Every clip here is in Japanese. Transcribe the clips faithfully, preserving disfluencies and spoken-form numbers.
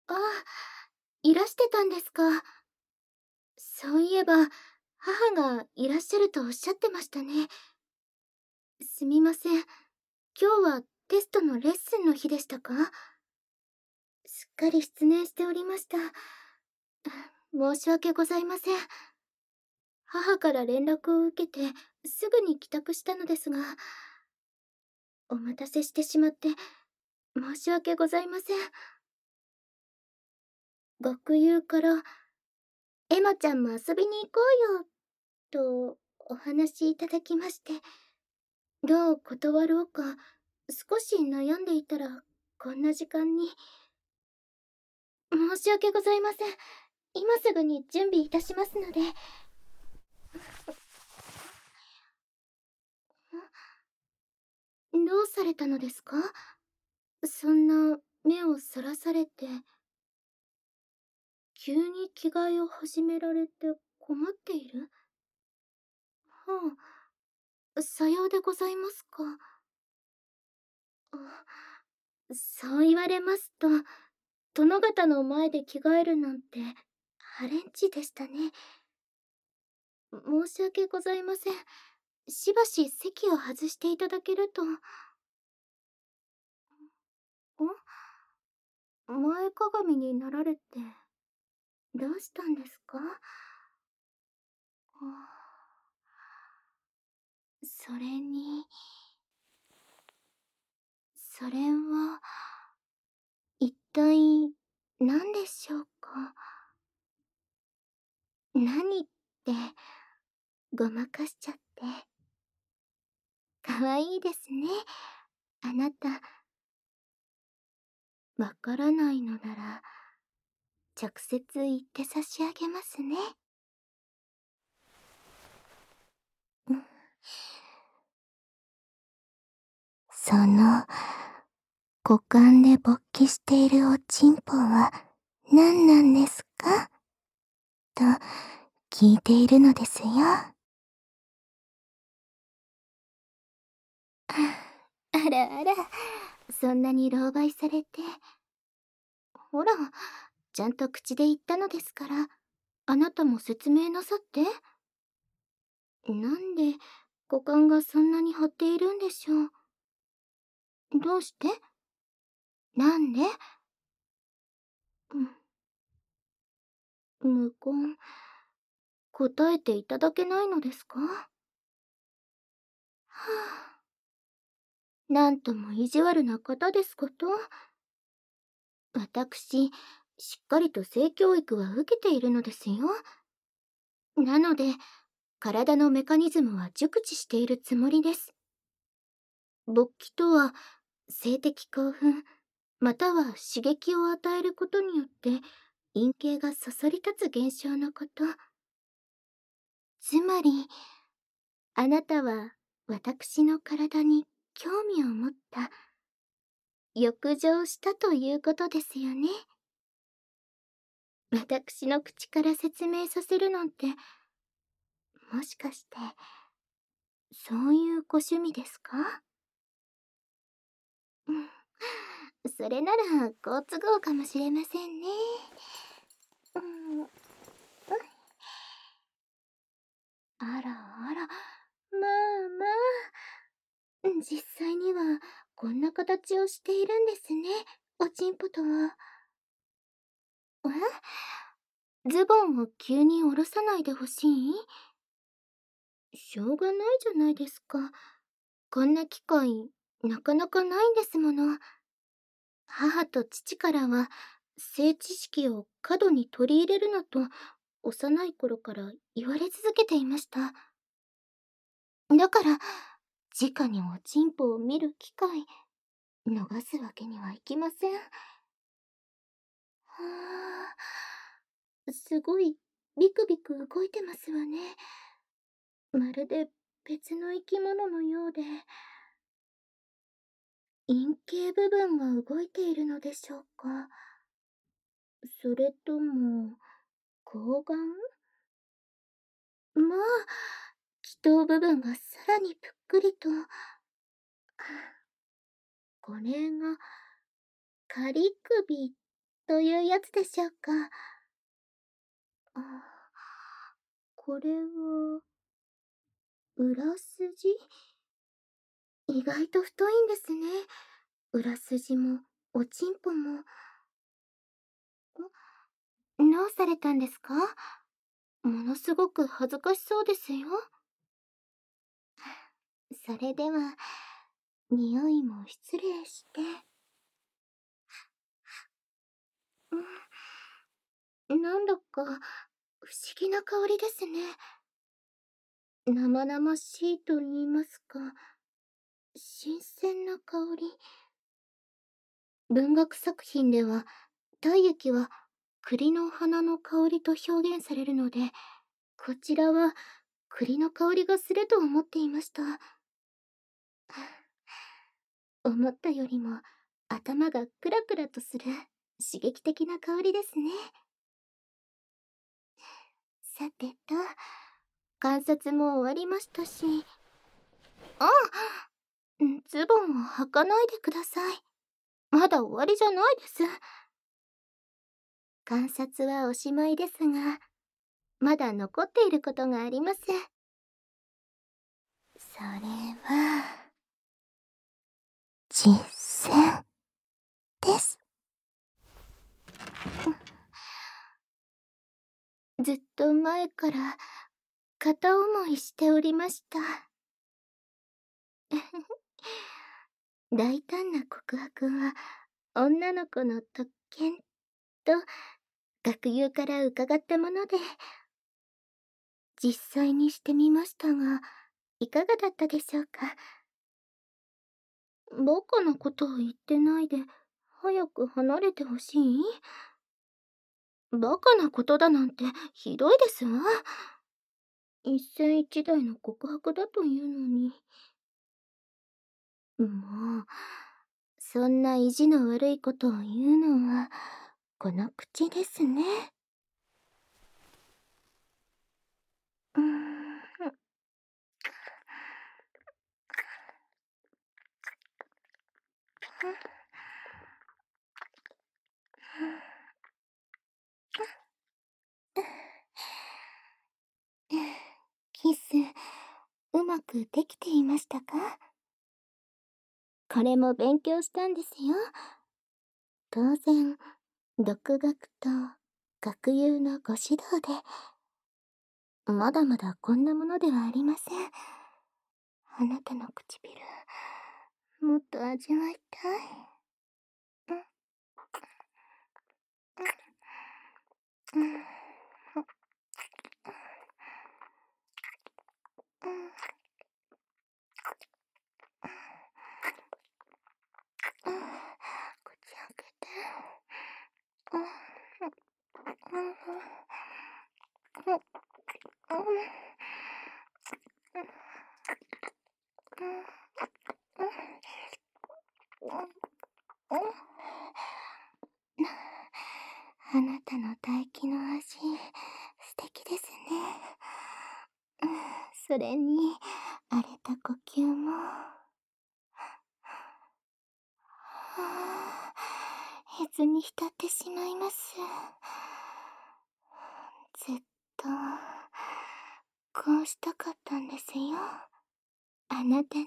あ、いらしてたんですか。そういえば、母がいらっしゃるとおっしゃってましたね。すみません。今日はテストのレッスンの日でしたか？すっかり失念しておりました。申し訳ございません。母から連絡を受けて、すぐに帰宅したのですが、お待たせしてしまって、申し訳ございません。学友から、エマちゃんも遊びに行こうよ、とお話しいただきまして、どう断ろうか、少し悩んでいたら、こんな時間に。申し訳ございません。今すぐに準備いたしますので。どうされたのですか？そんな目をそらされて。急に着替えを始められて困っている？はあ、さようでございますか。あ、そう言われますと、殿方の前で着替えるなんて、ハレンチでしたね。申し訳ございません。しばし席を外していただけると。ん？前かがみになられて、どうしたんですか？それに、それは、一体、何でしょうか？何って、ごまかしちゃって。かわいいですね、あなた。わからないのなら、直接言って差し上げますね。うん。その、股間で勃起しているおちんぽは何なんですか？と聞いているのですよ。あらあら、そんなに狼狽されて。ほら、ちゃんと口で言ったのですから、あなたも説明なさって。なんで股間がそんなに張っているんでしょう。どうして？なんで？うん。無言。答えていただけないのですか？はあ。なんとも意地悪な方ですこと。私、しっかりと性教育は受けているのですよ。なので、体のメカニズムは熟知しているつもりです。勃起とは、性的興奮、または刺激を与えることによって、陰茎がそそり立つ現象のこと。つまり、あなたは私の体に興味を持った、欲情したということですよね。私の口から説明させるなんて、もしかして、そういうご趣味ですか？うん。それなら好都合かもしれませんね。うん。あらあら、まあまあ。実際には、こんな形をしているんですね、おちんぽとは。え？ズボンを急に下ろさないでほしい？しょうがないじゃないですか。こんな機会、なかなかないんですもの。母と父からは、性知識を過度に取り入れるなと、幼い頃から言われ続けていました。だから、直におちんぽを見る機会、逃すわけにはいきません。はあ、すごい、ビクビク動いてますわね。まるで別の生き物のようで。陰茎部分が動いているのでしょうか。それとも、睾丸？まあ、気頭部分がさらにぷっくりと。これが、仮首というやつでしょうか。あ、これは、裏筋？意外と太いんですね。裏筋も、おちんぽも。ん？どうされたんですか？ものすごく恥ずかしそうですよ。それでは、匂いも失礼して。うん、なんだか、不思議な香りですね。生々しいと言いますか、新鮮な香り。文学作品では、体液は栗の花の香りと表現されるので、こちらは栗の香りがすると思っていました。思ったよりも頭がクラクラとする刺激的な香りですね。さてと、観察も終わりましたし、あ、ズボンを履かないでください。まだ終わりじゃないです。観察はおしまいですが、まだ残っていることがあります。それは、実践です。ずっと前から片思いしておりました。大胆な告白は女の子の特権と学友から伺ったもので、実際にしてみましたが、いかがだったでしょうか。バカなことを言ってないで、早く離れてほしい？バカなことだなんてひどいですわ。一世一代の告白だというのに。もう、そんな意地の悪いことを言うのは、この口ですね。うーん。キス、うまくできていましたか？これも勉強したんですよ。当然、独学と学友のご指導で。まだまだこんなものではありません。あなたの唇、もっと味わいたい。うん。うん。うん。口開けて。うん。うん。うん。うん。あなたの唾液の味、素敵ですね。それに、荒れた呼吸も。はぁ、へずに浸ってしまいます。ずっと、こうしたかったんですよ。あなたに、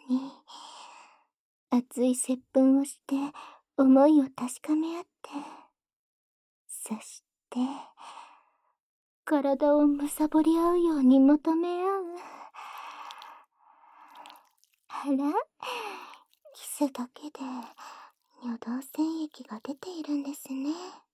熱い接吻をして、思いを確かめ合って。そして、体をむさぼり合うように求め合う。あら？キスだけで、尿道腺液が出ているんですね。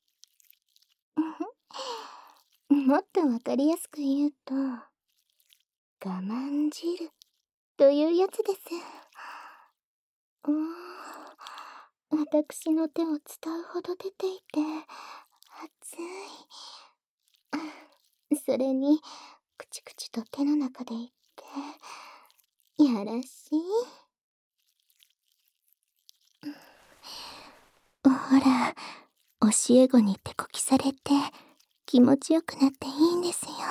もっとわかりやすく言うと、我慢汁というやつです。うーん、私の手を伝うほど出ていて、熱い。それに、くちくちと手の中で言って、やらしい。ほら、教え子に手こきされて、気持ちよくなっていいんですよ。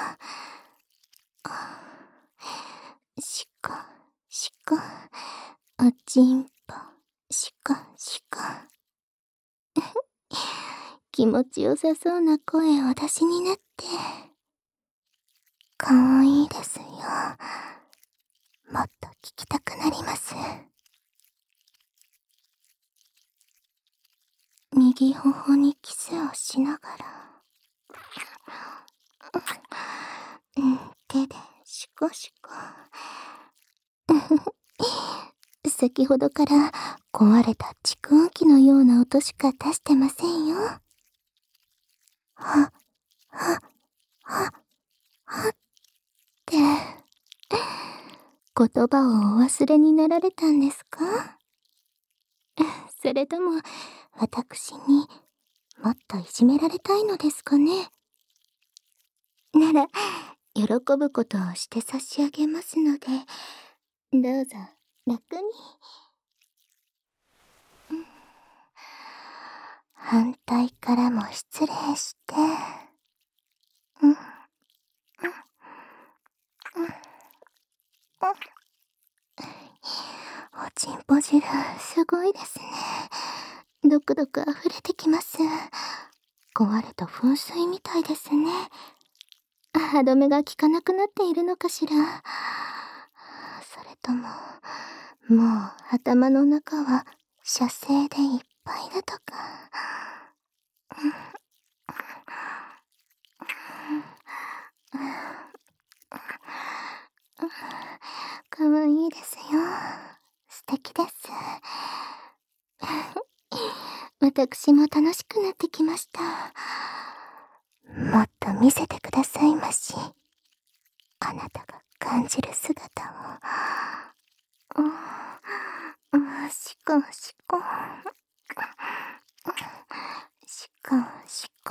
しこ、しこ、おちんぽ、しこ、しこ。 気持ちよさそうな声を出しになって、かわいいですよ。もっと聞きたくなります。右頬にキスをしながら、うん、手でシコシコ。先ほどから壊れた蓄音機のような音しか出してませんよ。は、は、は、はって。言葉をお忘れになられたんですか？それとも、私にもっといじめられたいのですかね？なら、喜ぶことをして差し上げますので、どうぞ楽に。反対からも失礼して。うん、うん、うん、うん。おちんぽ汁、すごいですね。ドクドク溢れてきます。壊れた噴水みたいですね。歯止めが効かなくなっているのかしら。それとも、もう頭の中は射精でいっぱいだとか。かわいいですよ。素敵です。私も楽しくなってきました。もっと見せてくださいまし。あなたが感じる姿を。うん、うん、しこしこ。しこしこ。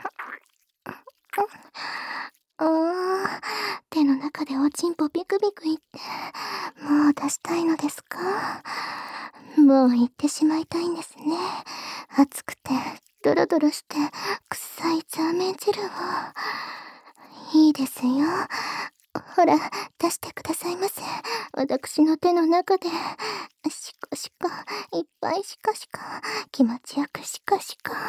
ああ、手の中でおちんぽビクビクいって、もう出したいのですか？もう行ってしまいたいんですね。熱くて、ドロドロして、臭いザーメン汁を。いいですよ。ほら、出してくださいませ。私の手の中で。シコシコ、いっぱいシコシコ、気持ちよくシコシコ。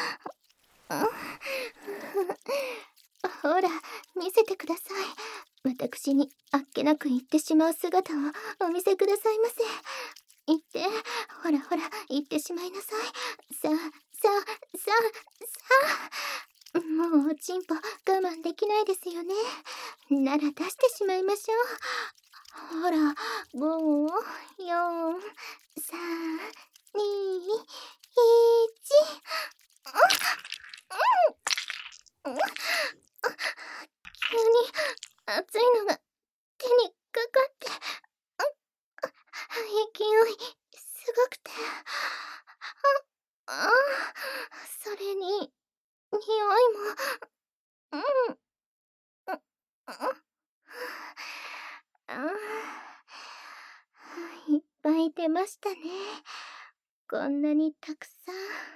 ほら、見せてください。私にあっけなく言ってしまう姿をお見せくださいませ。言って、ほらほら、言ってしまいなさい。さあ、さあ、さあ、さあ。もうおちんぽ我慢できないですよね。なら出してしまいましょう。ほら、ご、よん、さん、に、いち。うん、うん、急に熱いのが手にかかって、勢いすごくて、ああ、それに匂いも、うん、うん、うん、ああ、いっぱい出ましたね。こんなにたくさん。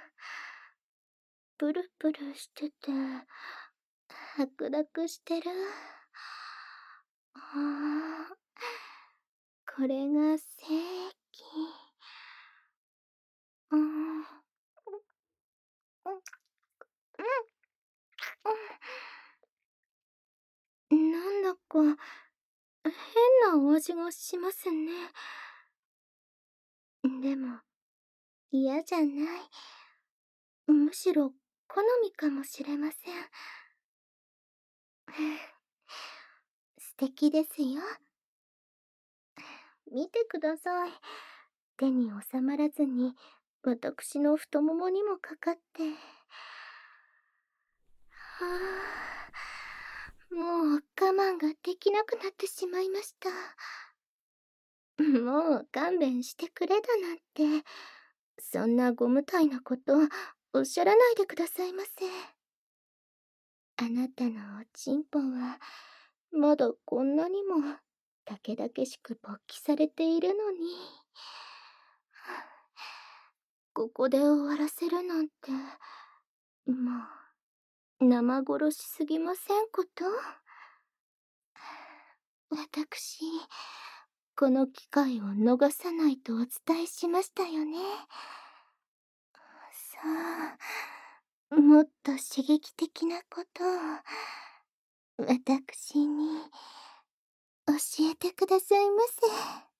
プルプルしてて、白濁してる。ああ、これが正規。うん、うん、うん、なんだか変なお味がしますね。でも、嫌じゃない。むしろ好みかもしれません。素敵ですよ。見てください。手に収まらずに、私の太ももにもかかって。はあ、もう我慢ができなくなってしまいました。もう勘弁してくれだなんて、そんなご無体なことおっしゃらないでくださいませ。あなたのおちんぽは、まだこんなにも、たけだけしく勃起されているのに。ここで終わらせるなんて、もう、生殺しすぎませんこと？私、この機会を逃さないとお伝えしましたよね。さあ、 もっと刺激的なことを、私に教えてくださいませ。